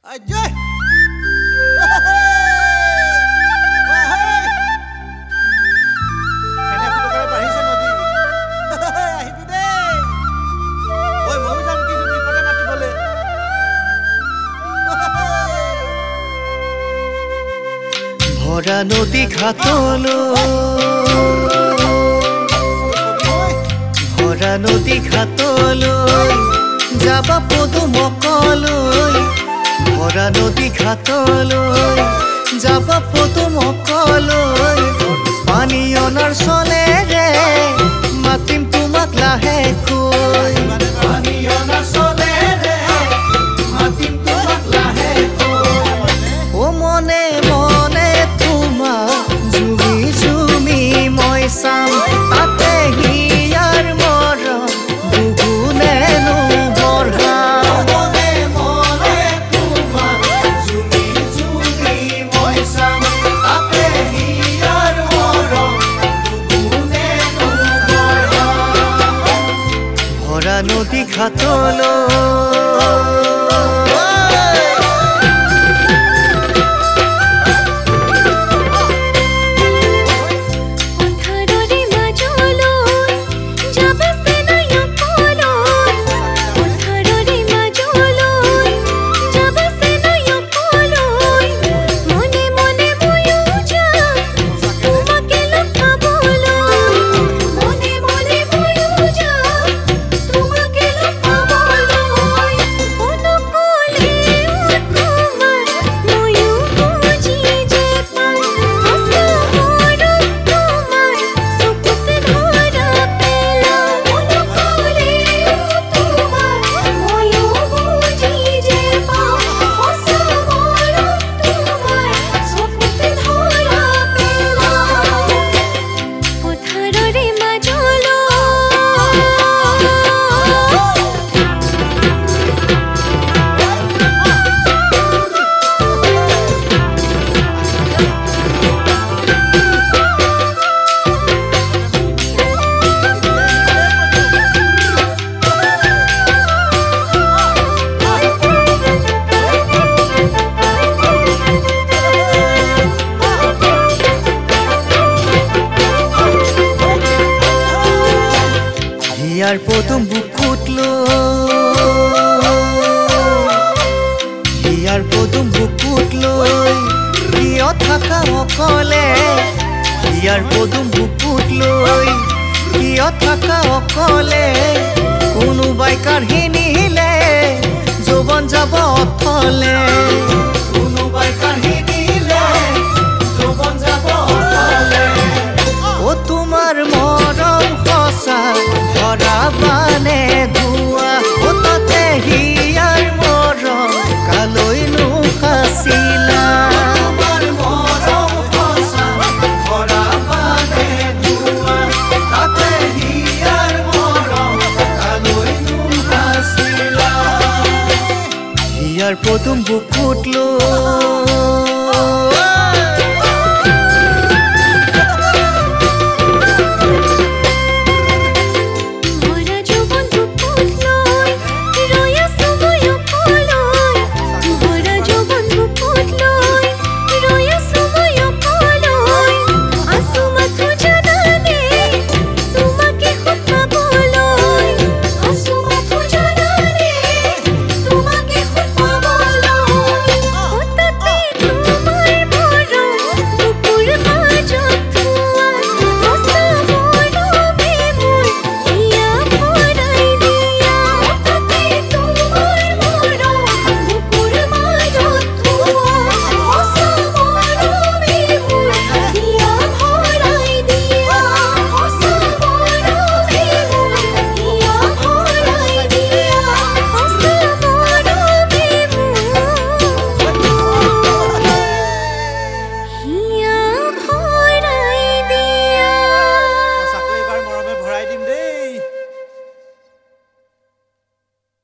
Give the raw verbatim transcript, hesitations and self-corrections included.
Ajay! এনে ফুটুকাৰে বাঢ়িছে নদী। আহিবি দেই। ঐ ময়ো যাম কিন্তু বিপদে মাতিবলে। ভরা নদী ঘাটলৈ ভরা নদী ঘাটলৈ যাবা পদুমকলৈ ভরা নদী ঘাটলৈ যাবা পদুমকলৈ পানী অনাৰ চলেৰে মাতিম তোমাক লাহেকৈ পানী অনাৰ চলেৰে মাতিম তোমাক লাহেকৈ ও মনে মনে তোমাক জুমি জুমি মই চাম তাতে হিয়াৰ মৰম দুগুণেনো বঢ়াম মনে মনে তোমাক জুমি জুমি মই চাম তাতে হিয়াৰ মৰম দুগুণেনো বঢ়াম ভৰা নদী ঘাটলৈ হিয়াৰ পদুম বুকুত লৈ হিয়াৰ পদুম বুকুত লৈ কিয় থাকা অকলে হিয়াৰ পদুম বুকুত লৈ কিয় থাকা অকলে কোনোবাই কাঢ়ি নিলে যৌৱন যাব অথলে কোনোবাই কাঢ়ি নিলে যৌৱন যাব অথলে ও তোমাৰ মৰম সঁচা ভৰা বানে ধোৱা ও তাতে হিয়াৰ মৰম কালৈনো সাঁচিলা তোমাৰ মৰম সঁচা ভৰা বানে ধোৱা তাতে হিয়াৰ মৰম কালৈনো সাঁচিলা হিয়াৰ পদুম বুকুত লৈ